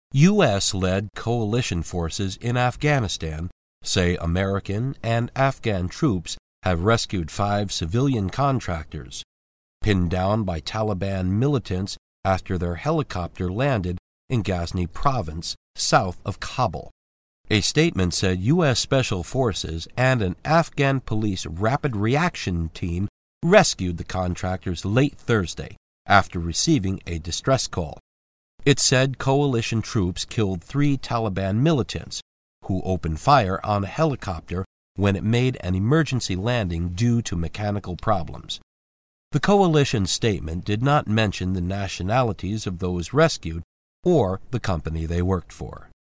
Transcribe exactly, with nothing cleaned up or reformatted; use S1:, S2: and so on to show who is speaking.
S1: U S-led coalition forces in Afghanistan say American and Afghan troops have rescued five civilian contractors, pinned down by Taliban militants after their helicopter landed in Ghazni province, south of Kabul. A statement said U S Special Forces and an Afghan police rapid reaction team rescued the contractors late Thursday after receiving a distress call. It said coalition troops killed three Taliban militants who opened fire on a helicopter when it made an emergency landing due to mechanical problems. The coalition statement did not mention the nationalities of those rescued or the company they worked for.